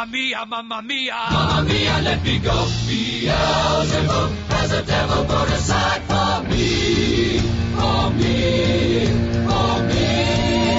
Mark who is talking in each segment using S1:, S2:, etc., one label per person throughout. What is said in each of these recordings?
S1: mamma mia, mamma mia.
S2: Mamma mia, let me go. Beelzebub has a devil put aside for me, for me, for me.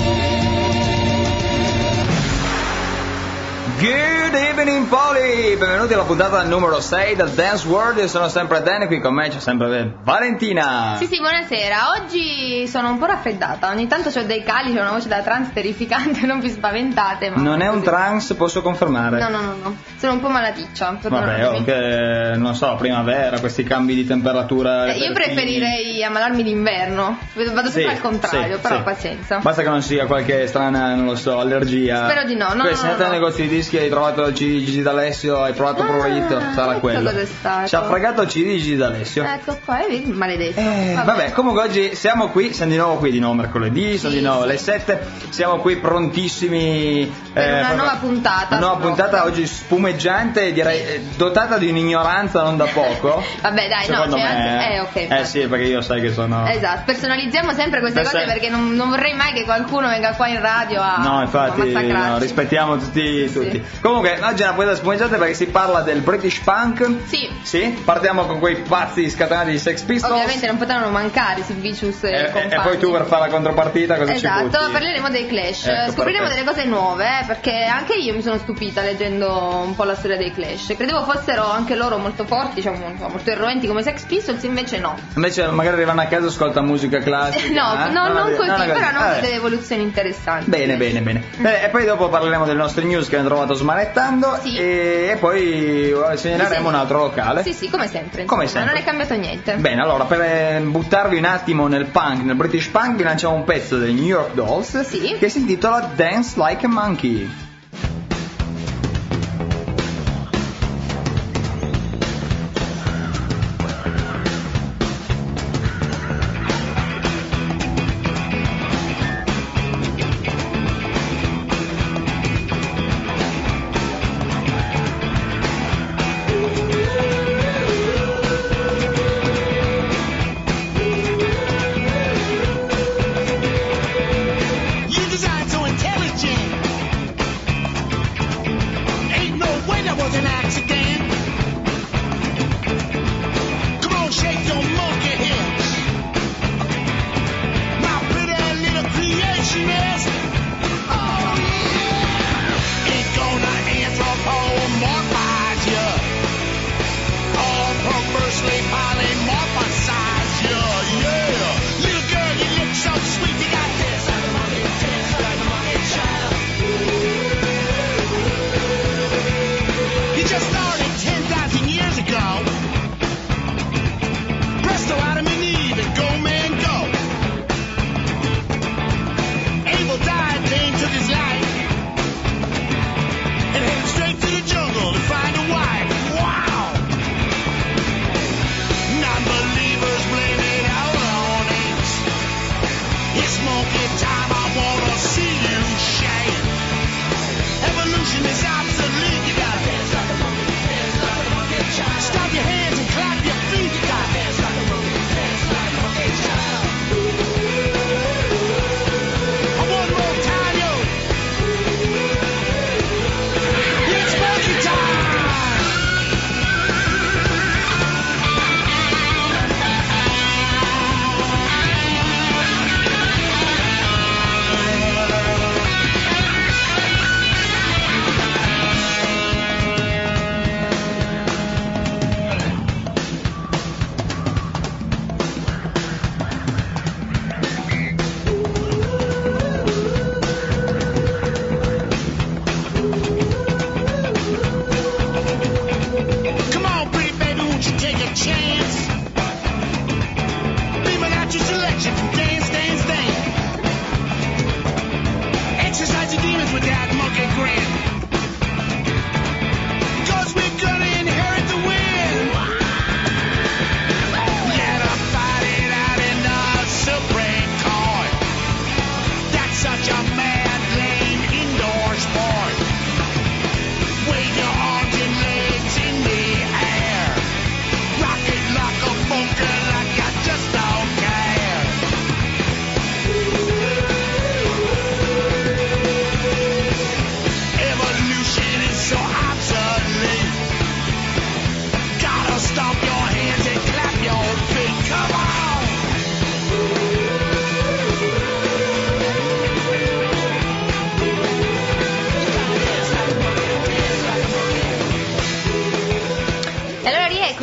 S3: Good evening Poli, benvenuti alla puntata numero 6 del Dance World. Io sono sempre Dan e qui con me c'è sempre Valentina.
S4: Sì, buonasera. Oggi sono un po' raffreddata, ogni tanto ho dei cali, c'è una voce da trance terrificante, non vi spaventate. Ma
S3: non è un trance, posso confermare.
S4: No, sono un po' malaticcia.
S3: Vabbè, che non so, primavera, questi cambi di temperatura.
S4: Io preferirei ammalarmi d'inverno, vado sempre al contrario, però
S3: sì.
S4: Pazienza.
S3: Basta che non sia qualche strana, non lo so, allergia.
S4: Spero di no.
S3: Se andate al negozio di dischi hai trovato il CD di Gigi D'Alessio, hai provato Prurito, sarà quello.
S4: Cos'è stato?
S3: Ci ha fregato il CD di Gigi D'Alessio.
S4: Ecco qua, maledetto.
S3: Vabbè, comunque oggi siamo di nuovo mercoledì, sono di nuovo alle 7, siamo qui prontissimi
S4: per una nuova puntata.
S3: Una nuova puntata oggi spumeggiante, direi dotata di un'ignoranza non da poco.
S4: Vabbè, dai,
S3: secondo
S4: no,
S3: me.
S4: Ok.
S3: Sì, perché io sai che sono.
S4: Esatto, personalizziamo sempre queste cose perché non vorrei mai che qualcuno venga qua in radio a massacrarci.
S3: Rispettiamo tutti. Comunque, oggi è una puntata spumeggiante perché si parla del British Punk. Sì, partiamo con quei pazzi scatenati di Sex Pistols.
S4: Ovviamente non potevano mancare Sid Vicious e compagni.
S3: E poi tu per fare la contropartita cosa ci butti?
S4: Esatto, parleremo dei Clash, scopriremo delle cose nuove, perché anche io mi sono stupita leggendo un po' la storia dei Clash. Credevo fossero anche loro molto forti, diciamo, molto irruenti come Sex Pistols, invece no.
S3: Invece magari arrivano a casa e ascolta musica classica.
S4: non così, però hanno delle evoluzioni interessanti.
S3: Bene. E poi dopo parleremo delle nostre news che abbiamo trovato smanettando e poi segnaleremo un altro locale.
S4: Sì, come sempre.
S3: Non
S4: è cambiato niente.
S3: Bene, allora per buttarvi un attimo nel British Punk, vi lanciamo un pezzo dei New York Dolls che si intitola Dance Like a Monkey.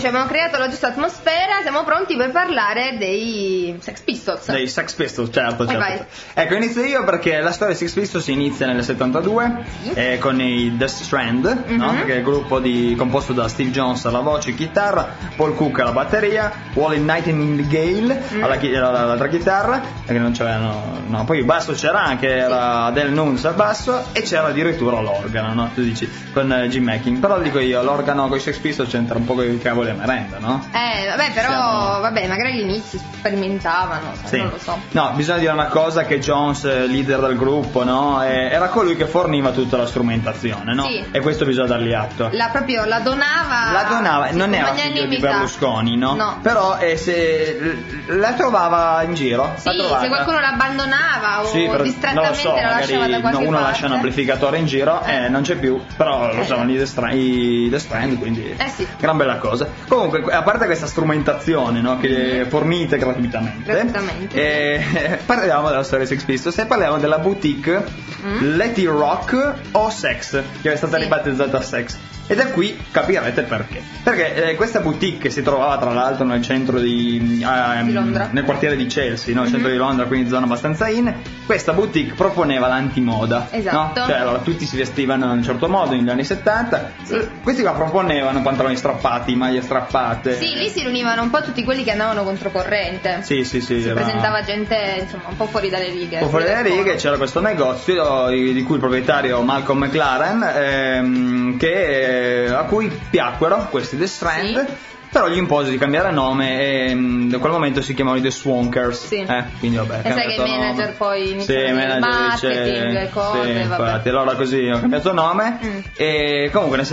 S4: abbiamo creato la giusta atmosfera, siamo pronti per parlare dei Sex Pistols.
S3: Dei Sex Pistols, certo. Ecco, inizio io perché la storia dei Sex Pistols inizia nel 72 con i The Strand, no? Che è il gruppo composto da Steve Jones alla voce e chitarra, Paul Cook alla batteria, Wally Nightingale all'altra chitarra, perché non c'erano, no, poi il basso c'era anche, era Adele Nunes al basso e c'era addirittura l'organo, no? Tu dici con Jim Mackin, però dico io, l'organo con i Sex Pistols c'entra un po' con il cavolo e merenda, no?
S4: Vabbè, però magari all'inizio sperimentavano,
S3: sì.
S4: Non lo so.
S3: No, bisogna dire una cosa, che Jones, leader del gruppo, no? Era colui che forniva tutta la strumentazione, no?
S4: Sì.
S3: E questo bisogna dargli atto.
S4: La donava, sì,
S3: non era figlio di Berlusconi, no? No. Però se la trovava in giro.
S4: Sì, se qualcuno l'abbandonava o distrattamente la lasciava da qualche
S3: uno
S4: parte.
S3: Lascia un amplificatore in giro, non c'è più, però lo usavano i The Strand, quindi
S4: sì.
S3: Gran bella cosa. Comunque, a parte questa strumentazione, no, che fornite gratuitamente, parliamo della storia dei Sex Pistols e parliamo della boutique Let It Rock o Sex, che è stata ribattezzata Sex. E da qui capirete perché. Perché questa boutique si trovava tra l'altro nel centro di
S4: Londra,
S3: nel quartiere di Chelsea, no? Centro di Londra, quindi zona abbastanza in. Questa boutique proponeva l'antimoda,
S4: esatto,
S3: no? Cioè allora tutti si vestivano in un certo modo negli anni 70, questi qua proponevano pantaloni strappati, maglie strappate.
S4: Sì, lì si riunivano un po' tutti quelli che andavano controcorrente.
S3: Sì,
S4: presentava gente insomma un po' fuori dalle righe.
S3: Un po' fuori dalle righe, c'era questo negozio di cui il proprietario Malcolm McLaren, a cui piacquero questi The Strand, però gli impose di cambiare nome e da quel momento si chiamavano i The Swankers. Quindi vabbè,
S4: e sai che i manager poi iniziano il marketing, cose,
S3: sì, infatti, allora così ho cambiato nome e comunque nel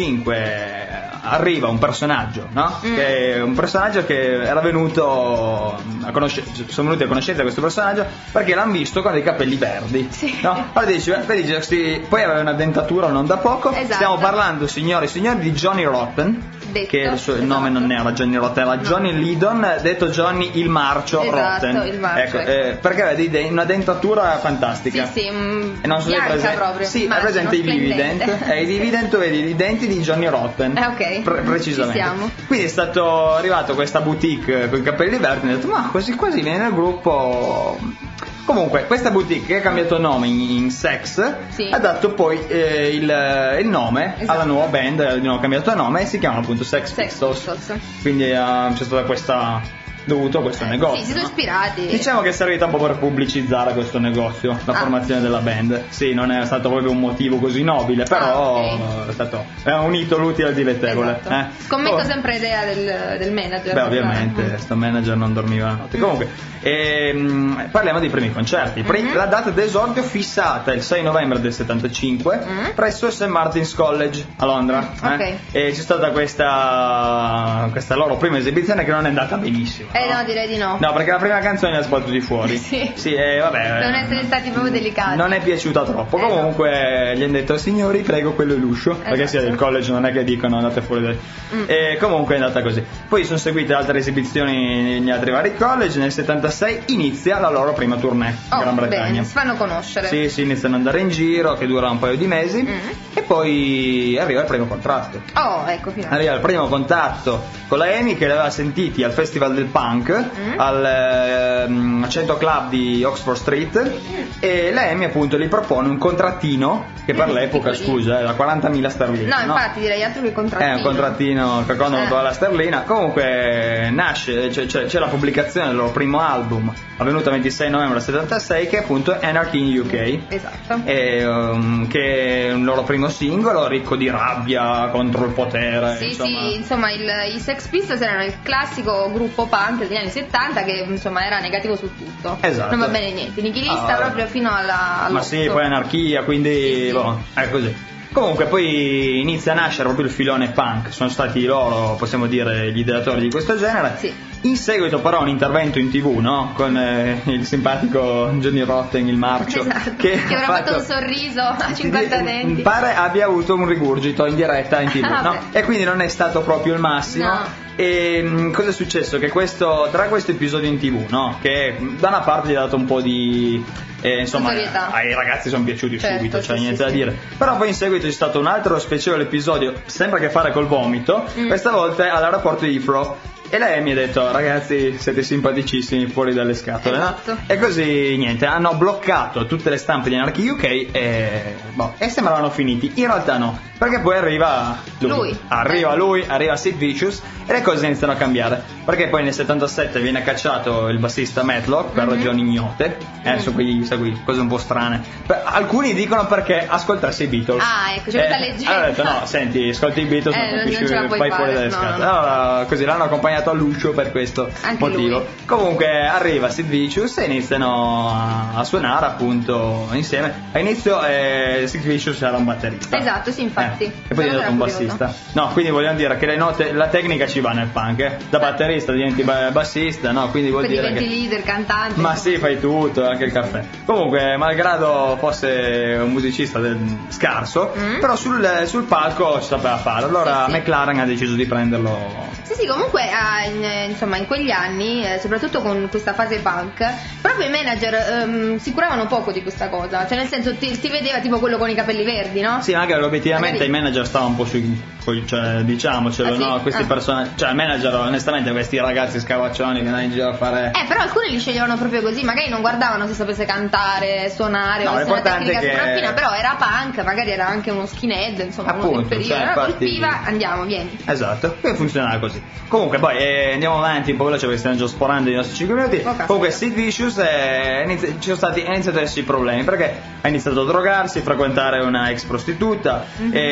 S3: 75 arriva un personaggio, no? Che è un personaggio che era venuto sono venuti a conoscenza di questo personaggio perché l'hanno visto con dei capelli verdi, no? Allora dice, poi aveva una dentatura non da poco.
S4: Esatto.
S3: Stiamo parlando, signori e signori, di Johnny Rotten, che il nome non era Johnny Rotten, era Johnny Lydon, detto Johnny il Marcio Rotten.
S4: Il Marcio,
S3: perché aveva una dentatura fantastica.
S4: Sì,
S3: e non so se
S4: proprio.
S3: Sì, è presente i Vivident. I Vivident, vedi i denti di Johnny Rotten. Precisamente. Quindi è stato arrivato questa boutique con i capelli verdi e ha detto, ma quasi viene nel gruppo. Comunque, questa boutique che ha cambiato nome in Sex ha dato poi il nome alla nuova band, hanno cambiato nome e si chiama appunto Sex Pistols. Quindi c'è stata questo negozio.
S4: Sì, si sono ispirati.
S3: Diciamo che è servita un po' per pubblicizzare questo negozio, la formazione della band. Sì, non è stato proprio un motivo così nobile, però è unito l'utile al dilettevole.
S4: Esatto. Scommetto sempre l'idea del manager.
S3: Beh, ovviamente, sto manager non dormiva la notte. Comunque, parliamo dei primi concerti. La data d'esordio fissata il 6 novembre del 75 presso il St. Martin's College a Londra. E c'è stata questa loro prima esibizione che non è andata benissimo.
S4: No, direi di no.
S3: No, perché la prima canzone la sbattuti fuori.
S4: Vabbè. Non essere stati proprio delicati.
S3: Non è piaciuta troppo. Comunque gli hanno detto, signori, prego, quello è l'uscio. Perché del college non è che dicono andate fuori E comunque è andata così. Poi sono seguite altre esibizioni negli altri vari college. Nel 76 inizia la loro prima tournée in Gran Bretagna.
S4: Bene, si fanno conoscere.
S3: Sì, iniziano ad andare in giro, che dura un paio di mesi. E poi arriva il primo contratto. Arriva il primo contatto con la EMI, che l'aveva sentiti al Festival del Punk al 100 Club di Oxford Street, e la EMI appunto gli propone un contrattino che per l'epoca, scusa, era 40.000 sterline.
S4: No, infatti direi altro che contrattino.
S3: Un contrattino che contano la sterlina. Comunque nasce, c'è la pubblicazione del loro primo album avvenuta il 26 novembre del 76, che è appunto Anarchy in UK.
S4: Esatto.
S3: Che è un loro primo singolo ricco di rabbia contro il potere.
S4: Insomma i Sex Pistols erano il classico gruppo punk degli anni 70 che insomma era negativo su tutto.
S3: Esatto.
S4: Non va bene niente, nichilista proprio fino alla
S3: ma sì, poi anarchia, quindi è così. Comunque poi inizia a nascere proprio il filone punk, sono stati loro, possiamo dire, gli ideatori di questo genere. In seguito però un intervento in TV, no? Con il simpatico Johnny Rotten, il marcio,
S4: Esatto,
S3: che
S4: avrà fatto un sorriso a 50 denti.
S3: Pare abbia avuto un rigurgito in diretta in TV, no?
S4: Beh.
S3: E quindi non è stato proprio il massimo.
S4: No.
S3: E cosa è successo? Che tra questo episodio in TV, no? Che da una parte gli ha dato un po' di insomma,
S4: notorietà.
S3: ai ragazzi sono piaciuti
S4: Certo,
S3: subito, c'è
S4: sì,
S3: niente
S4: sì,
S3: da
S4: sì.
S3: dire. Però poi in seguito c'è stato un altro spiacevole episodio, sempre a che fare col vomito, questa volta all'aeroporto di Heathrow. E lei mi ha detto: ragazzi, siete simpaticissimi fuori dalle scatole,
S4: Esatto.
S3: no? E così niente, hanno bloccato tutte le stampe di Anarchy UK e sembravano finiti. In realtà no, perché poi arriva lui. Arriva Sid Vicious e le cose iniziano a cambiare. Perché poi nel 77 viene cacciato il bassista Matlock per ragioni ignote. Sono cose un po' strane. Alcuni dicono perché ascoltassi i Beatles.
S4: Ah, ecco, c'è questa leggenda.
S3: Allora ho detto: no, senti, ascolti i Beatles,
S4: non ce la puoi
S3: fai
S4: fare,
S3: fuori dalle
S4: no,
S3: scatole.
S4: no.
S3: Allora così l'hanno accompagnato all'uscio per questo
S4: Anche
S3: motivo.
S4: lui.
S3: Comunque arriva Sid Vicious e iniziano a suonare appunto insieme. All'inizio Sid Vicious era un batterista.
S4: Esatto, sì, infatti.
S3: E poi è diventato un bassista. No, quindi vogliamo dire che le note, la tecnica ci va nel punk. Da batterista diventi bassista, no? Quindi vuol
S4: Poi
S3: dire
S4: diventi
S3: che...
S4: leader, cantante.
S3: Ma sì, fai tutto, anche il caffè. Comunque, malgrado fosse un musicista scarso, però sul palco ci sapeva fare. Allora
S4: Sì, sì.
S3: McLaren ha deciso di prenderlo.
S4: Sì, comunque insomma in quegli anni, soprattutto con questa fase punk, proprio i manager si curavano poco di questa cosa, cioè nel senso ti vedeva tipo quello con i capelli verdi, no?
S3: Sì, magari obiettivamente
S4: Magari-
S3: i manager stavano un po' cioè, diciamocelo,
S4: Ah, sì?
S3: no? Questi
S4: Ah.
S3: personaggi, cioè il manager onestamente questi ragazzi scavaccioni che andavano in giro a fare...
S4: Però alcuni li sceglievano proprio così, magari non guardavano se sapesse cantare, suonare,
S3: No,
S4: o se una
S3: l'importante
S4: tecnica
S3: è che-
S4: super raffina, però era punk, magari era anche uno skinhead, insomma, uno del
S3: Appunto,
S4: periodo,
S3: cioè,
S4: allora
S3: infatti-
S4: colpiva, andiamo, vieni.
S3: Esatto, che funzionava così. Comunque poi andiamo avanti un po' veloce perché stiamo già sporando i nostri 5 minuti.
S4: Ok.
S3: Comunque Sid Vicious ha iniziato ad esserci problemi perché ha iniziato a drogarsi, a frequentare una ex prostituta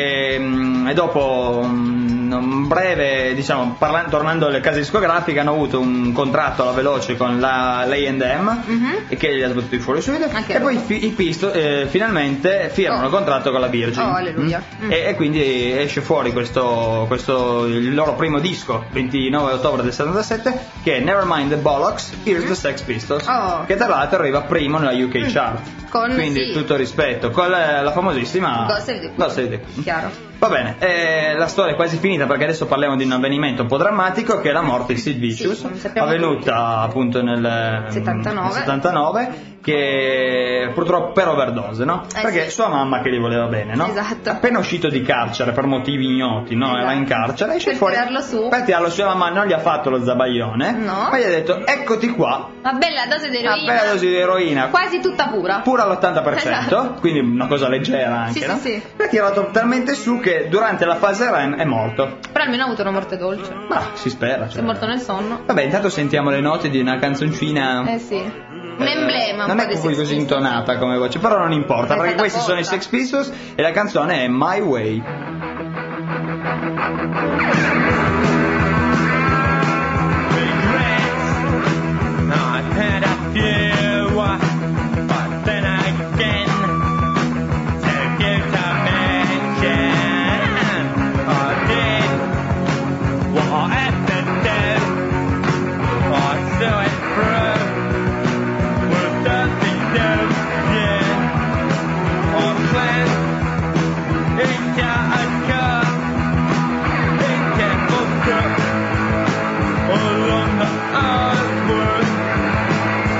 S3: e dopo un breve, diciamo, tornando alle case discografiche, hanno avuto un contratto alla veloce con l'A&M e che gli ha sbattuto fuori subito.
S4: Anche
S3: E poi
S4: loro.
S3: i Pistols finalmente firmano il contratto con la Virgin.
S4: Oh, alleluia.
S3: E quindi esce fuori questo il loro primo disco 29 ottobre del 77 che è Nevermind the Bollocks, Here's the Sex Pistols,
S4: Oh.
S3: che tra l'altro arriva primo nella UK chart. Quindi
S4: sì.
S3: tutto rispetto con la famosissima
S4: God Save the Queen.
S3: God Save the Queen.
S4: Chiaro.
S3: Va bene, la storia è quasi finita perché adesso parliamo di un avvenimento un po' drammatico che è la morte di Sid Vicious,
S4: Sì, come sappiamo
S3: avvenuta appunto nel 79 che purtroppo per overdose, no? Perché
S4: sì.
S3: sua mamma che gli voleva bene, no?
S4: Esatto.
S3: Appena uscito di carcere per motivi ignoti, no? Era in carcere, esce
S4: Per
S3: fuori.
S4: tirarlo su.
S3: Per tirarlo su, la mamma non gli ha fatto lo zabaglione,
S4: No.
S3: ma gli ha detto eccoti qua,
S4: Una bella dose di
S3: una
S4: eroina.
S3: bella dose di eroina.
S4: Quasi tutta pura.
S3: Pure all'80%,
S4: Esatto.
S3: quindi una cosa leggera anche,
S4: Sì,
S3: no?
S4: sì, sì.
S3: L'ha tirato talmente su che durante la fase REM è morto.
S4: Però almeno ha avuto una morte dolce.
S3: Ma si spera.
S4: Si è morto nel sonno.
S3: Vabbè, intanto sentiamo le note di una canzoncina.
S4: Sì. Un emblema.
S3: Non
S4: un
S3: è
S4: po' dei
S3: così
S4: Sex Pistols.
S3: intonata come voce, però non importa,
S4: È
S3: perché
S4: stata
S3: questi sono i
S4: apposta.
S3: Sex Pistols e la canzone è My Way.
S1: I've had a few, but then again, to give to mention, I did what I had to do. I saw it through with dirty news, yeah. I planned into a car, into a book, all on the hard work.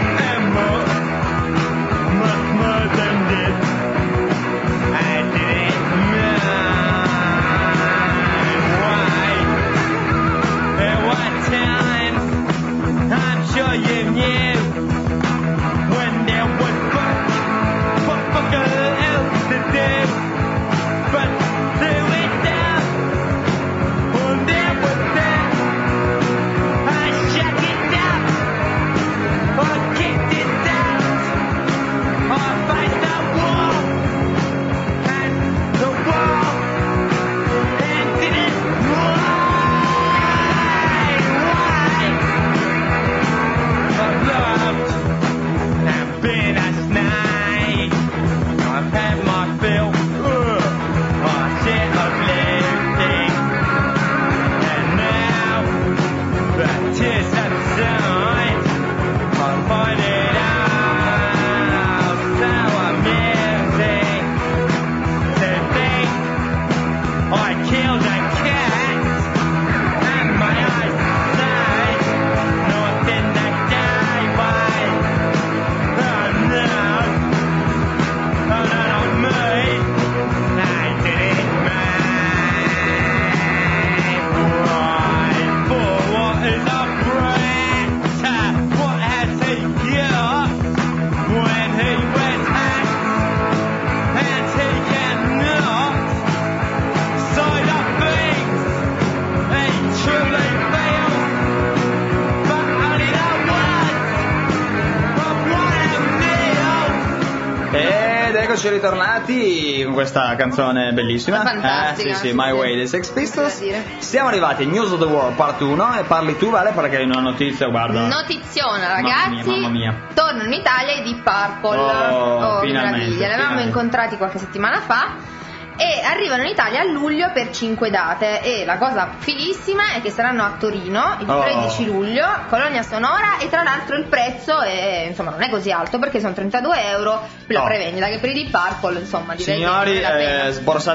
S3: eccoci ritornati con questa canzone bellissima.
S4: Fantastica.
S3: Sì, My Way dei Sex Pistols.
S4: Da dire.
S3: Siamo arrivati a News of the World Part 1 e parli tu, Vale, perché hai una notizia, guarda.
S4: Notiziona, ragazzi.
S3: Mamma mia.
S4: Tornano in Italia i Deep Purple.
S3: Oh,
S4: che
S3: finalmente,
S4: meraviglia. Li avevamo
S3: finalmente.
S4: incontrati qualche settimana fa. E arrivano in Italia a luglio per 5 date. E la cosa fighissima è che saranno a Torino il 13 luglio, Colonia Sonora. E tra l'altro il prezzo è, insomma, non è così alto, perché sono 32 euro più la prevendita, che per i Deep Purple, insomma, direi
S3: Signori,
S4: che vale la pena.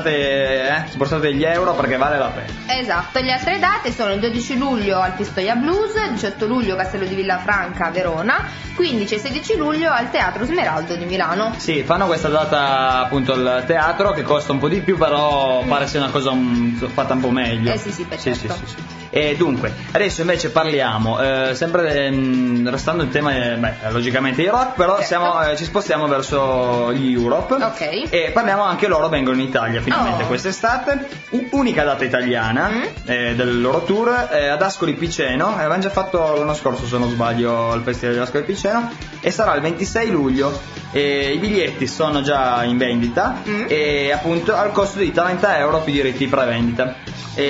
S3: sborsate gli euro perché vale la pena.
S4: Esatto, le altre date sono il 12 luglio al Pistoia Blues, 18 luglio Castello di Villafranca, Verona, 15 e 16 luglio al Teatro Smeraldo di Milano.
S3: Sì, fanno questa data appunto al teatro, che costa un po' di più, però pare sia una cosa fatta un po' meglio.
S4: Sì, per certo.
S3: Sì. E dunque, adesso invece parliamo, sempre restando il tema, logicamente di rock, però
S4: Certo.
S3: ci spostiamo verso gli Europe.
S4: Ok.
S3: E parliamo anche loro, vengono in Italia finalmente
S4: Oh.
S3: quest'estate. Unica data italiana del loro tour, ad Ascoli Piceno. Avevano già fatto l'anno scorso, se non sbaglio, al Festival di Ascoli Piceno, e sarà il 26 luglio. I biglietti sono già in vendita e appunto al costo di 30 euro più diritti prevendita.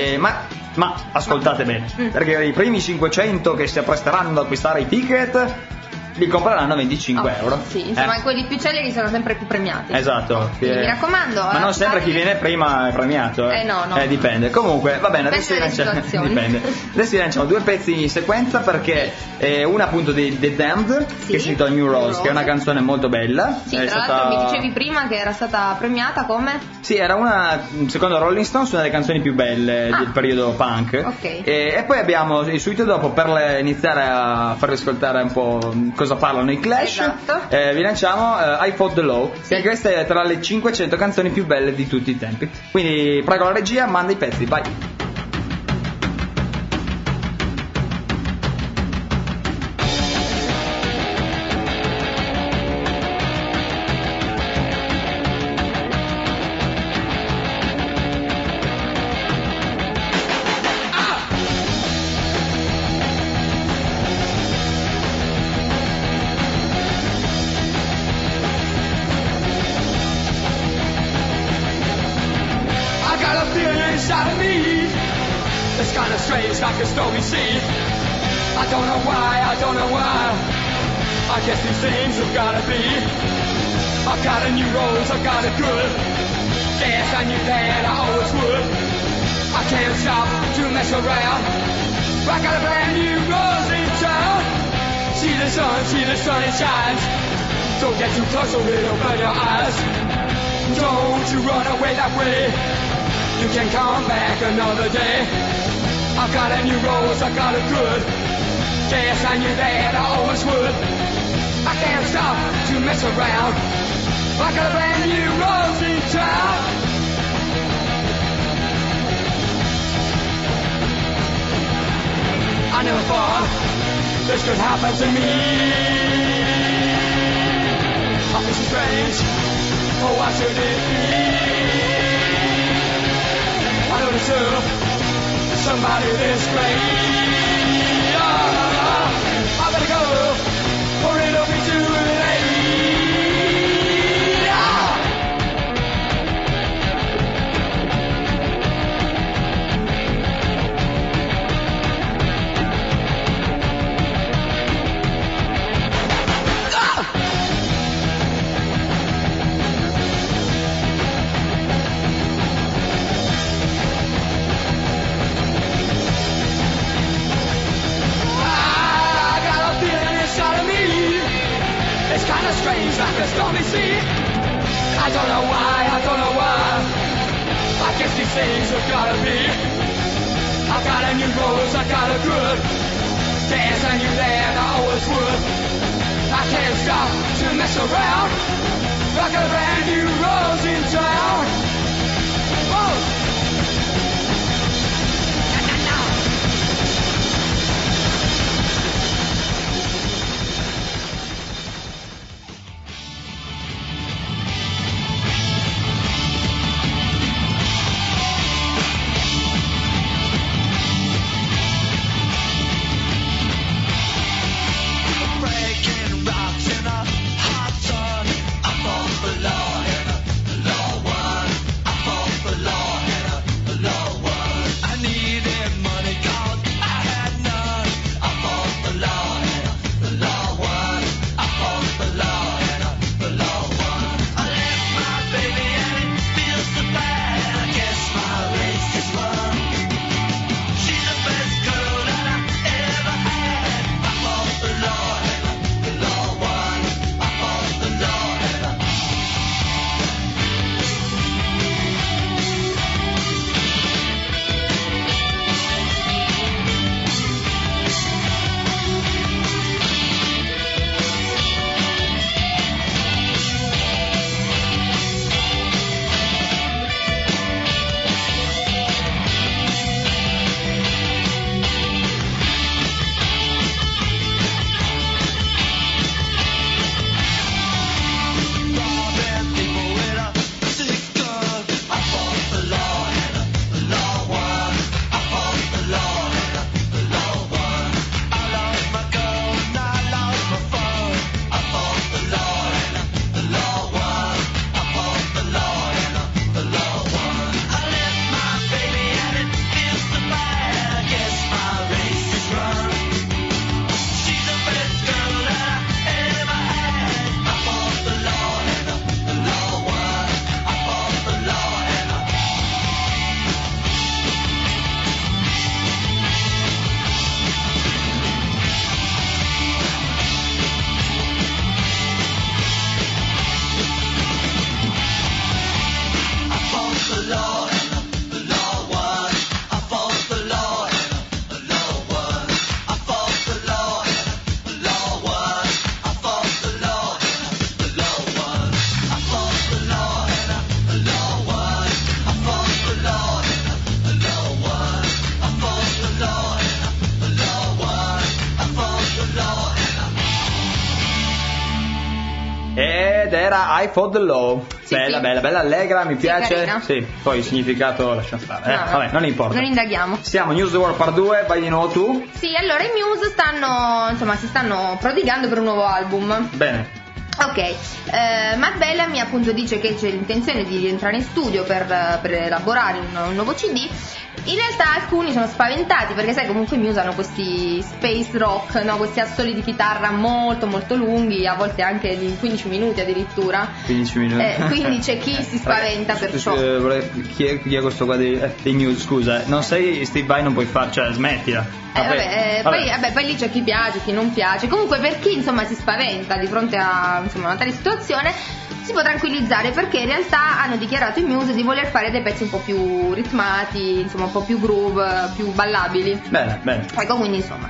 S3: Ma ascoltate bene, perché i primi 500 che si appresteranno ad acquistare i ticket li compreranno a 25 euro.
S4: Sì, insomma, quelli più celeri sono sempre più premiati.
S3: Esatto.
S4: Quindi mi raccomando.
S3: Ma non sempre chi viene prima è premiato.
S4: No.
S3: Dipende. Comunque, va bene, adesso
S4: Dipende dalle situazioni.
S3: dipende. Adesso vi lanciamo due pezzi in sequenza, perché una appunto di The Damned,
S4: Sì,
S3: che si intitola New Rose, che è una canzone molto bella.
S4: Sì,
S3: È
S4: tra
S3: stata-
S4: l'altro mi dicevi prima che era stata premiata come?
S3: Sì, era una, secondo Rolling Stones, una delle canzoni più belle del periodo punk.
S4: Ok.
S3: E poi abbiamo, subito dopo, per iniziare a farvi ascoltare un po' cosa parlano i Clash,
S4: Esatto.
S3: vi lanciamo I Fought the Law, che anche questa è tra le 500 canzoni più belle di tutti i tempi. Quindi prego la regia, manda i pezzi, vai.
S2: I got a feeling inside of me. It's kind of strange, like a stormy sea. I don't know why. I guess these things have gotta be. I got a new rose, I got it good. Guess I knew that I always would. I can't stop to mess around. I got a brand new rose in town. See the sun, it shines. Don't get too close or it'll burn your eyes. Don't you run away that way. You can come back another day. I got a new rose, I got it good. Guess I knew that I always would. I can't stop to mess around. I got a brand new rose in town. I never thought this could happen to me. I feel so strange. Oh, why should it be? I don't deserve somebody this great. I better go, or it'll be too late. I got a feeling inside of me. It's kind of strange, like a stormy sea. I don't know why. I guess these things have gotta be. I got a new rose, I got a good. Guess I knew that I always would. I can't stop to mess around. I got a brand new rose in town. Whoa. Breaking rocks in a hot sun, up on below in a
S3: era I Fought the Law.
S4: Sì,
S3: bella,
S4: sì.
S3: bella, allegra, mi piace.
S4: carina.
S3: Sì, poi il significato lascia stare.
S4: No,
S3: Vabbè, non importa.
S4: Non indaghiamo.
S3: Siamo News the World Part 2, vai di nuovo tu.
S4: Sì, allora i Muse si stanno prodigando per un nuovo album.
S3: Bene.
S4: Ok, Matt Bellamy appunto dice che c'è l'intenzione di rientrare in studio per elaborare un nuovo CD. In realtà alcuni sono spaventati perché sai comunque i Muse hanno questi space rock, no? Questi assoli di chitarra molto molto lunghi, a volte anche di 15 minuti addirittura.
S3: 15 minuti.
S4: Quindi c'è chi si spaventa per ciò.
S3: Chi è questo qua dei Muse? Scusa, non sei Steve Vai, non puoi fare, cioè smettila.
S4: Poi lì c'è chi piace, chi non piace. Comunque per chi insomma si spaventa di fronte a una tale situazione si può tranquillizzare perché in realtà hanno dichiarato i Muse di voler fare dei pezzi un po' più ritmati, insomma un po' più groove, più ballabili.
S3: Bene.
S4: Ecco, quindi insomma.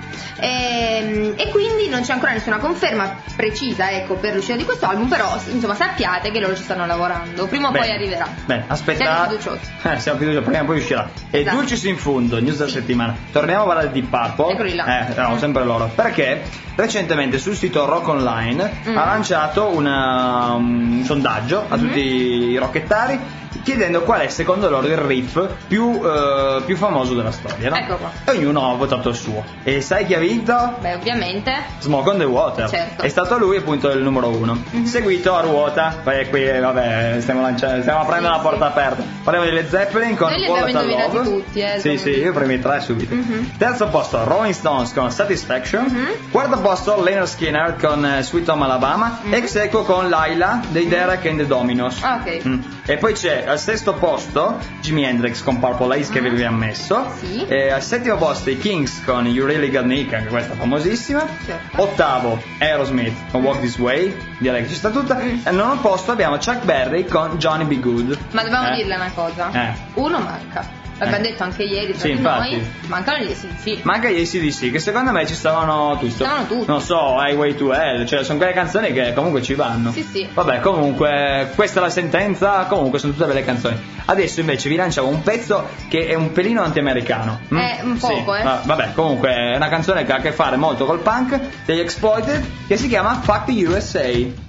S4: E quindi non c'è ancora nessuna conferma precisa, ecco, per l'uscita di questo album, però insomma sappiate che loro ci stanno lavorando. Prima o poi arriverà.
S3: Bene, aspettate.
S4: Siamo fiduciosi.
S3: Siamo fiduciosi, prima o poi uscirà. E
S4: Esatto.
S3: Dulcis in fundo, news della settimana. Torniamo a parlare di Purple.
S4: Eccoli là.
S3: No, sempre loro. Perché recentemente sul sito Rock Online ha lanciato un sondaggio a tutti i rockettari chiedendo qual è secondo loro il riff più famoso della storia, no?
S4: Ecco qua.
S3: E ognuno ha votato il suo. E sai chi ha vinto?
S4: Beh, ovviamente.
S3: Smoke on the Water.
S4: Certo.
S3: È stato lui appunto il numero 1. Seguito a ruota. Poi qui vabbè, stiamo aprendo la porta aperta. Parliamo di Led Zeppelin con
S4: Noi li abbiamo
S3: Wall of
S4: indovinati
S3: Love.
S4: tutti,
S3: Sì, io i primi 3 subito. Terzo posto Rolling Stones con Satisfaction. Quarto posto Leonard Skinner con Sweet Home Alabama. Ex equo con Laila dei Derek and the Dominos.
S4: Ah, ok.
S3: E poi c'è al sesto posto Jimi Hendrix con Purple Haze che vi abbiamo messo.
S4: Sì.
S3: E al settimo posto i Kings con You Really Got Me, anche questa famosissima.
S4: Certo.
S3: Ottavo Aerosmith con Walk This Way, direi che ci sta tutta. E al nono posto abbiamo Chuck Berry con Johnny B. Good.
S4: Ma dobbiamo dirle una cosa. Uno manca. L'abbiamo detto anche ieri tra
S3: Sì,
S4: di
S3: infatti.
S4: noi. Mancano gli ACDC.
S3: Manca gli AC/DC che secondo me ci stavano tutti. Non so, Highway to Hell, cioè sono quelle canzoni che comunque ci vanno.
S4: Sì.
S3: Vabbè, comunque questa è la sentenza, comunque sono tutte belle canzoni. Adesso invece vi lanciamo un pezzo che è un pelino anti-americano.
S4: Un poco,
S3: sì. Vabbè, comunque è una canzone che ha a che fare molto col punk degli Exploited che si chiama Fuck the USA.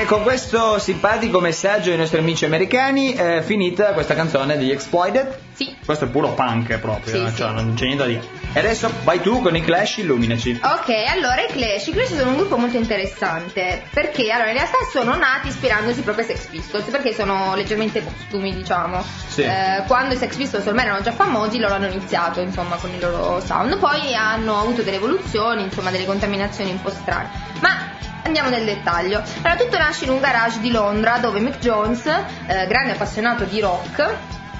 S3: con questo simpatico messaggio ai nostri amici americani è finita questa canzone degli Exploited.
S4: Sì.
S3: Questo è puro punk proprio,
S4: Sì,
S3: no?
S4: sì.
S3: Cioè, non c'è niente da dire. E adesso vai tu con i Clash, illuminaci.
S4: Ok, allora i Clash sono un gruppo molto interessante perché allora in realtà sono nati ispirandosi proprio ai Sex Pistols, perché sono leggermente postumi, diciamo.
S3: Sì.
S4: Quando i Sex Pistols ormai erano già famosi, loro hanno iniziato insomma con il loro sound, poi hanno avuto delle evoluzioni, insomma delle contaminazioni un po' strane. Ma andiamo nel dettaglio. Allora tutto nasce in un garage di Londra dove Mick Jones, grande appassionato di rock,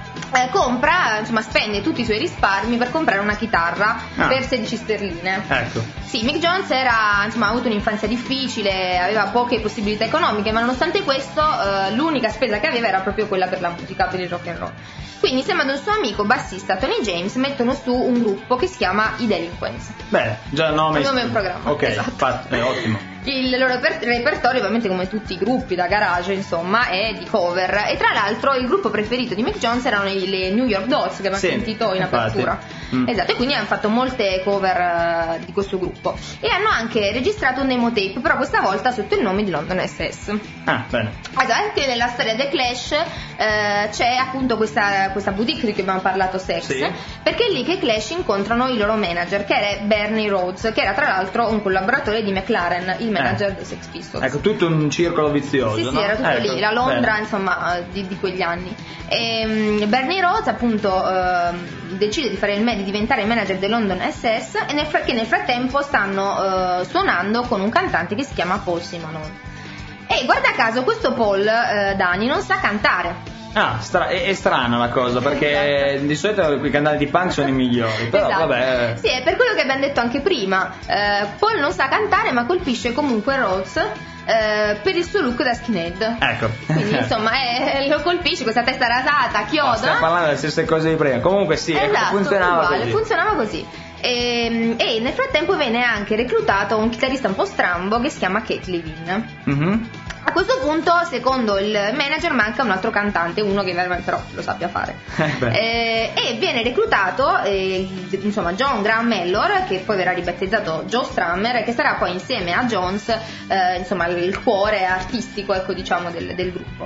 S4: compra, insomma spende tutti i suoi risparmi per comprare una chitarra per 16 sterline.
S3: Ecco.
S4: Sì, Mick Jones era, insomma, ha avuto un'infanzia difficile, aveva poche possibilità economiche, ma nonostante questo l'unica spesa che aveva era proprio quella per la musica, per il rock and roll. Quindi insieme ad un suo amico bassista Tony James mettono su un gruppo che si chiama I Delinquents.
S3: Bene, già il nome.
S4: Il nome è un programma.
S3: Ok,
S4: esatto.
S3: Ottimo.
S4: Il loro repertorio, ovviamente come tutti i gruppi da garage, insomma, è di cover. E tra l'altro il gruppo preferito di Mick Jones erano le New York Dolls, che abbiamo sentito in apertura. Esatto, e quindi hanno fatto molte cover di questo gruppo. E hanno anche registrato un demo tape, però questa volta sotto il nome di London SS.
S3: Ah, bene.
S4: Esatto, anche nella storia dei Clash c'è appunto questa boutique di cui abbiamo parlato, Sex,
S3: sì.
S4: perché è lì che i Clash incontrano il loro manager, che era Bernie Rhodes, che era tra l'altro un collaboratore di McLaren, il manager dei Sex Pistols.
S3: Ecco, tutto un circolo vizioso.
S4: Sì,
S3: no?
S4: sì, era tutto lì, la Londra,
S3: bene.
S4: insomma, di quegli anni. E Bernie Rhodes appunto decide di diventare il manager del London SS e che nel frattempo stanno suonando con un cantante che si chiama Paul Simonon. E guarda caso questo Paul Dani non sa cantare.
S3: Ah, è strana la cosa, perché di solito i cantanti di punk sono i migliori, però
S4: esatto.
S3: vabbè.
S4: Sì, è per quello che abbiamo detto anche prima. Paul non sa cantare, ma colpisce comunque Rhodes per il suo look da skinhead.
S3: Ecco.
S4: Quindi insomma lo colpisce, questa testa rasata, chioda.
S3: Stiamo parlando delle stesse cose di prima. Comunque sì,
S4: esatto,
S3: funzionava
S4: così. E nel frattempo viene anche reclutato un chitarrista un po' strambo che si chiama Kate Levine.
S3: Mm-hmm.
S4: A questo punto, secondo il manager, manca un altro cantante, uno che però lo sappia fare. E viene reclutato insomma John Graham Mellor, che poi verrà ribattezzato Joe Strummer, che sarà poi insieme a Jones insomma il cuore artistico, ecco, diciamo del gruppo.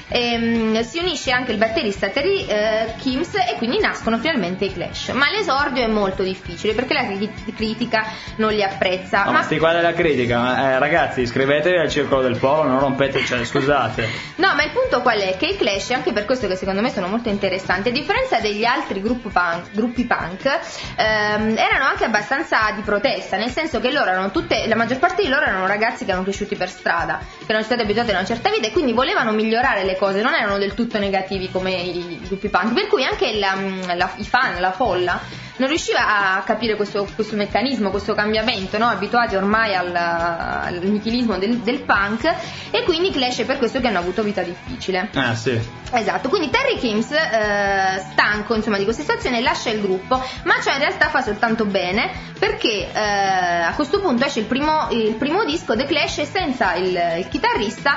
S4: Si unisce anche il batterista Terry Kims e quindi nascono finalmente i Clash. Ma l'esordio è molto difficile perché la critica non li apprezza.
S3: No, ma sti qua della critica, ragazzi, iscrivetevi al Circolo del Polo, non rompete, cioè, scusate.
S4: No, ma il punto qual è? Che i Clash, anche per questo che secondo me sono molto interessanti, a differenza degli altri gruppi punk, erano anche abbastanza di protesta, nel senso che loro erano la maggior parte di loro erano ragazzi che erano cresciuti per strada, che erano stati abituati a una certa vita e quindi volevano migliorare le cose, non erano del tutto negativi come i gruppi punk, per cui anche i fan, la folla non riusciva a capire questo meccanismo, questo cambiamento, no? Abituati ormai al nichilismo del punk, e quindi i Clash è per questo che hanno avuto vita difficile.
S3: Ah, sì.
S4: Esatto, quindi Terry Kims, stanco insomma di questa situazione, lascia il gruppo, ma ciò in realtà fa soltanto bene, perché a questo punto esce il primo disco The Clash e senza il chitarrista,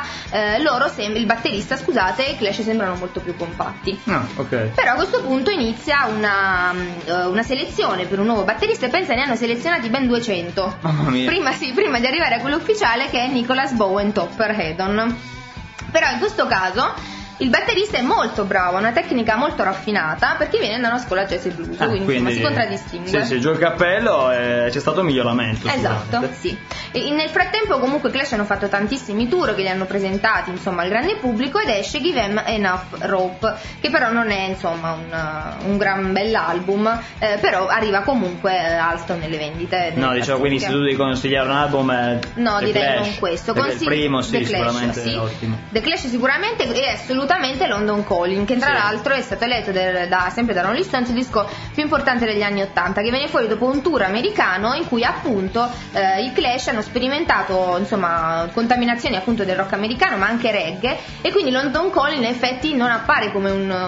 S4: il batterista, scusate, i Clash sembrano molto più compatti.
S3: Ah, ok.
S4: Però a questo punto inizia una selezione per un nuovo batterista, e pensa ne hanno selezionati ben 200.
S3: Mamma mia.
S4: Prima di arrivare a quello ufficiale, che è Nicholas Bowen Topper-Hedon. Però in questo caso il batterista è molto bravo, ha una tecnica molto raffinata, perché viene da una scuola jazz e blues, quindi insomma si contraddistingue.
S3: Sì, giù il cappello, c'è stato un miglioramento.
S4: Esatto, sì. E nel frattempo comunque Clash hanno fatto tantissimi tour che li hanno presentati insomma al grande pubblico, ed esce Give Em Enough Rope, che però non è insomma un gran bell'album, però arriva comunque alto nelle vendite.
S3: No, diciamo, quindi se tu devi consigliare un album
S4: no,
S3: The
S4: direi
S3: Clash.
S4: non questo.
S3: Il primo sì,
S4: The Clash,
S3: sicuramente
S4: sì.
S3: ottimo.
S4: The Clash sicuramente, e assolutamente London Calling, che tra l'altro è stato eletto sempre da Rolling Stones il disco più importante degli anni '80, che viene fuori dopo un tour americano in cui appunto i Clash hanno sperimentato insomma contaminazioni appunto del rock americano, ma anche reggae, e quindi London Calling in effetti non appare come un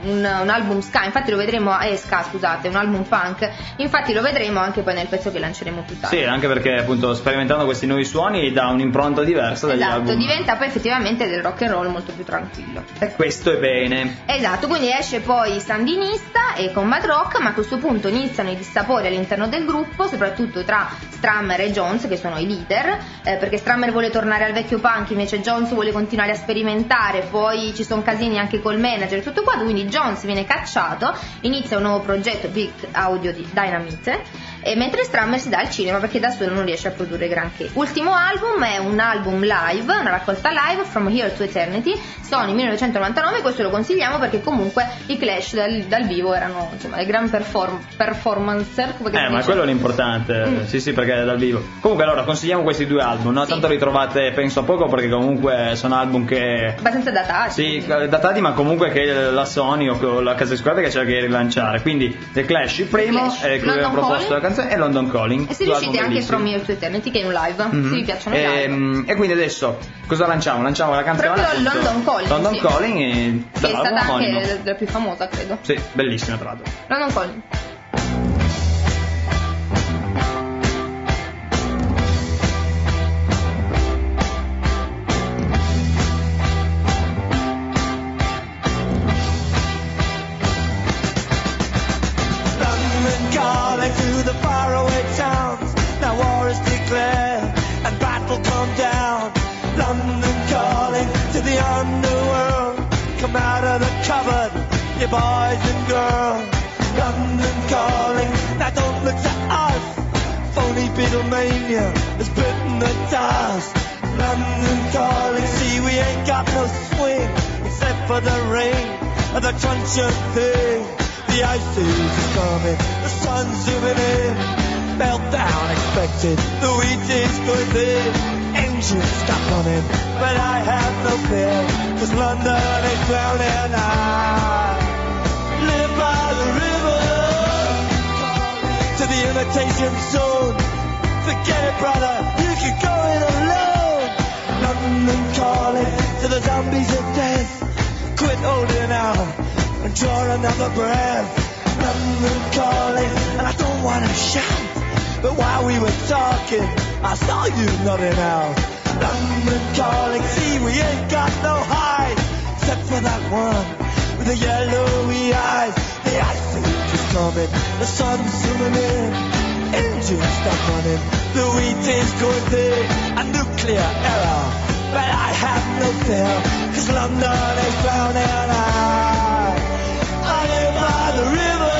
S4: un album ska, infatti lo vedremo, ska scusate, un album punk, infatti lo vedremo anche poi nel pezzo che lanceremo più tardi.
S3: Sì, anche perché appunto sperimentando questi nuovi suoni dà un'impronta diversa dagli album.
S4: Diventa poi effettivamente del rock and roll molto più tranquillo.
S3: E questo è bene.
S4: Esatto, quindi esce poi Sandinista e Combat Rock, ma a questo punto iniziano i dissapori all'interno del gruppo, soprattutto tra Strammer e Jones, che sono i leader, perché Strammer vuole tornare al vecchio punk, invece Jones vuole continuare a sperimentare, poi ci sono casini anche col manager e tutto qua, quindi Jones viene cacciato, inizia un nuovo progetto, Big Audio di Dynamite, e mentre Strammer si dà al cinema perché da solo non riesce a produrre granché. Ultimo album è un album live, una raccolta live, From Here to Eternity, Sony 1999, questo lo consigliamo perché comunque i Clash dal vivo erano insomma dei gran performancer.
S3: Ma quello è l'importante, sì perché è dal vivo. Comunque allora consigliamo questi due album, no? Sì. Tanto li trovate penso a poco perché comunque sono album che...
S4: abbastanza datati.
S3: Sì, datati, ma comunque che la Sony o la casa discografica cerca di rilanciare. Quindi The Clash il primo, che aveva proposto la canzone, e London Calling.
S4: E se riuscite anche From Here to Eternity, che è un live, se vi piacciono i live.
S3: E quindi adesso cosa lanciamo? Lanciamo la canzone
S4: proprio London Calling.
S3: London Calling
S4: che è stata anche la più famosa, credo.
S3: Sì, bellissima tra l'altro.
S4: London Calling.
S5: To the faraway towns, now war is declared and battle come down. London calling to the underworld, come out of the cupboard, you boys and girls. London calling, now don't look to us, phony Beatlemania has bitten the dust. London calling, see we ain't got no swing except for the rain and the crunch of thing. The ice age is coming, the sun's zooming in, meltdown expected, the wheat is going thin, engines stop running, but I have no fear, cause London is drowning. I live by the river, to the imitation zone, forget it brother, you can go it alone. London calling to the zombies of death, quit holding out and draw another breath. London calling, and I don't want to shout, but while we were talking, I saw you nodding out. London calling, see we ain't got no hide, except for that one with the yellowy eyes. The ice age is coming, the sun's zooming in, engines stop running, the wheat is going thin, a nuclear error, but I have no fear, cause London is drowning. I live by the river.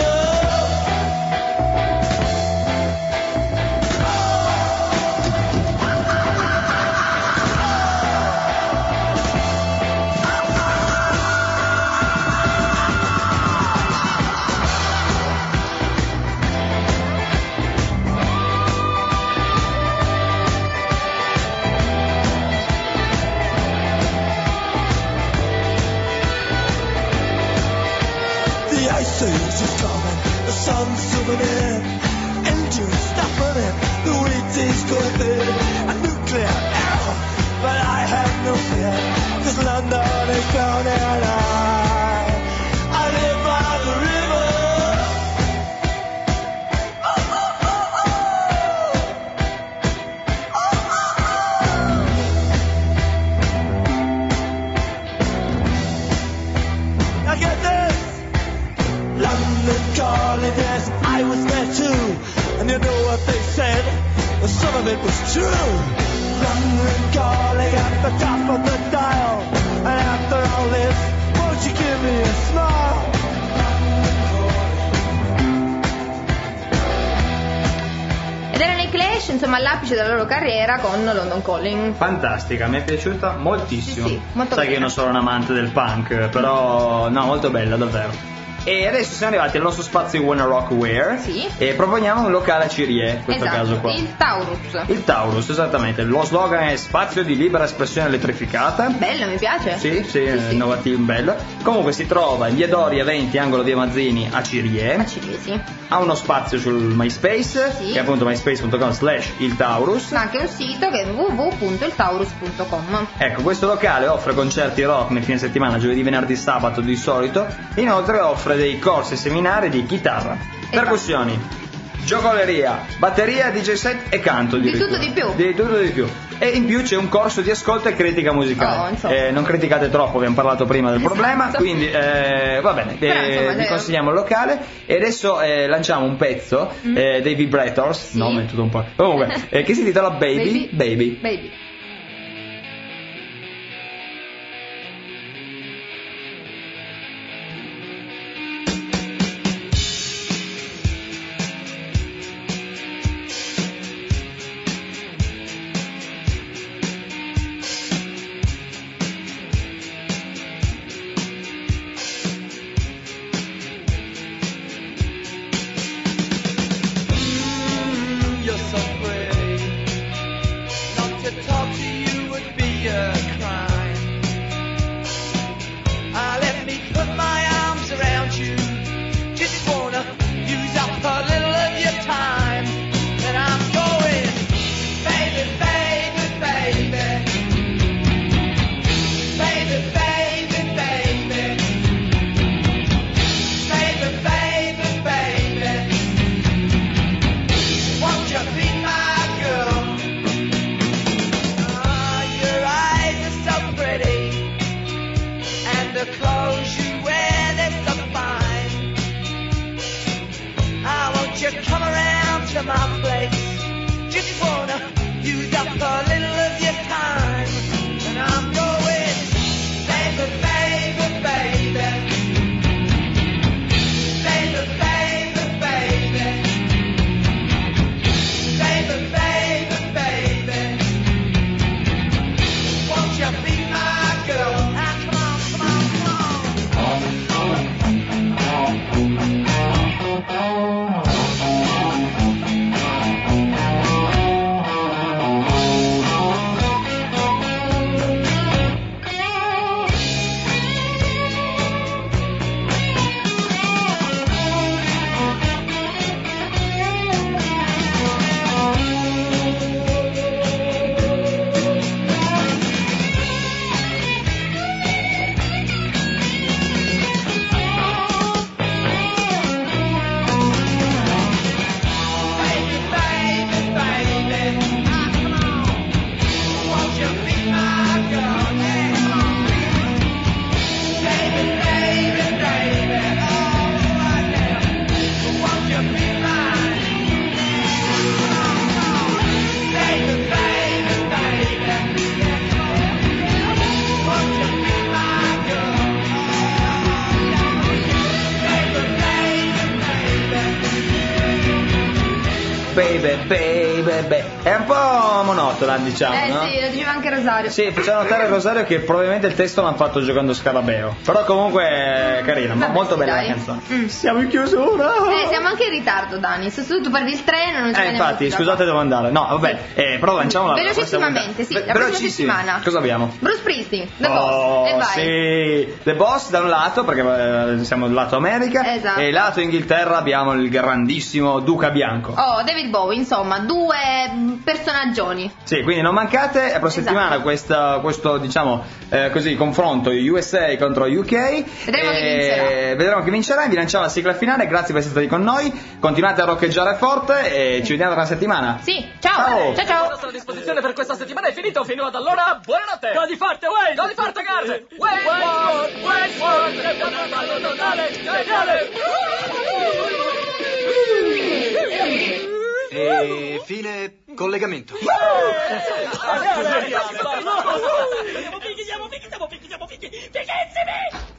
S5: Is coming, the sun's zooming in, engines stop running, the wheat is going thin, a nuclear error, but I have no fear, cause London is drowning. I live by the river. Oh, oh, oh, oh. Oh, oh, oh. Now get this. London calling, yes, I was there too, and you know what they said, well, some of it was true. London calling at the top of the dial, and after all this, won't you give me a smile?
S4: Ed erano i Clash, insomma, all'apice della loro carriera con London Calling.
S3: Fantastica, mi è piaciuta moltissimo.
S4: Sì, molto
S3: Sai
S4: bella.
S3: che io non sono un amante del punk, però no, molto bella davvero. E adesso siamo arrivati al nostro spazio Wanna Rock Where.
S4: Sì.
S3: E proponiamo un locale a Cirie, in questo
S4: Esatto,
S3: caso qua.
S4: il Taurus.
S3: Il Taurus, esattamente. Lo slogan è spazio di libera espressione elettrificata.
S4: Bello, mi piace.
S3: Sì, innovativo, bello. Comunque si trova in via Doria 20, angolo via Mazzini a Cirie.
S4: A Cirie, sì.
S3: Ha uno spazio sul MySpace,
S4: Sì.
S3: che è appunto myspace.com/iltaurus.
S4: Ma anche un sito che è www.iltaurus.com.
S3: Ecco, questo locale offre concerti rock nel fine settimana, giovedì, venerdì, sabato di solito. Inoltre offre dei corsi e seminari di chitarra, percussioni, giocoleria, batteria, DJ set e canto.
S4: Di
S3: addirittura.
S4: tutto di più.
S3: Di tutto di più. E in più c'è un corso di ascolto e critica musicale.
S4: insomma.
S3: Non criticate troppo, abbiamo parlato prima del
S4: Esatto.
S3: problema, quindi va bene,
S4: Però, insomma,
S3: vi consigliamo il locale e adesso lanciamo un pezzo dei Vibrators,
S4: Sì.
S3: nome tutto un po'. Comunque, che si intitola Baby.
S4: Baby.
S5: You're so pretty. Not to talk to you would be a crime. Let me put my arms around you. Just wanna use up a little of your time. And I'm going, baby, baby, baby. Baby, baby, baby. Baby, baby, baby. Won't you be my girl? Your eyes are so pretty, and the clothes you wear, they're so fine. Won't you come around to my place? Just wanna use up a little of your time. And I'm going, baby, baby, baby. Baby, baby, baby. Baby, baby, baby. Won't you be my girl? Come on, come on, come on. Baby, baby, baby. Come on. Won't you be my girl? Yeah, come on. Baby, baby, baby. Oh, I know. Won't you be mine? Come on, come on. Baby, baby, baby. Won't you be my girl? Baby, baby, baby.
S3: È un po' monotona, diciamo, no?
S4: Sì, lo diceva anche Rosario.
S3: Sì, facciamo notare a Rosario che probabilmente il testo l'hanno fatto giocando Scarabeo. Però comunque è carina,
S4: Vabbè,
S3: molto
S4: sì,
S3: bella
S4: dai.
S3: la canzone.
S4: Mm.
S3: Siamo in chiusura.
S4: Siamo anche in ritardo, Dani. Se tu perdi il treno, non ci
S3: Infatti, scusate, devo andare. No, vabbè, però lanciamola.
S4: Velocissimamente, sì, la prossima
S3: velocissimi.
S4: settimana.
S3: Cosa abbiamo?
S4: Bruce Springsteen, The Boss. E vai.
S3: Sì, The Boss da un lato, perché siamo del lato America,
S4: Esatto.
S3: e lato Inghilterra abbiamo il grandissimo Duca Bianco.
S4: Oh, David Bowie, insomma, due personaggioni.
S3: Sì, quindi non mancate, la prossima settimana
S4: Esatto.
S3: questo diciamo così confronto USA contro UK.
S4: Vedremo chi vincerà.
S3: Vedremo chi vincerà, vi lanciamo la sigla finale, grazie per essere stati con noi, continuate a roccheggiare forte e ci vediamo tra una settimana.
S4: Sì, ciao. Ciao ciao.
S6: La nostra disposizione per questa settimana è finito. Fino ad allora, buonanotte. Godi forte, Wade. Godi forte, Garze. Wade. Ballo totale. Geniale.
S7: E fine collegamento.
S6: Andiamo, picchi.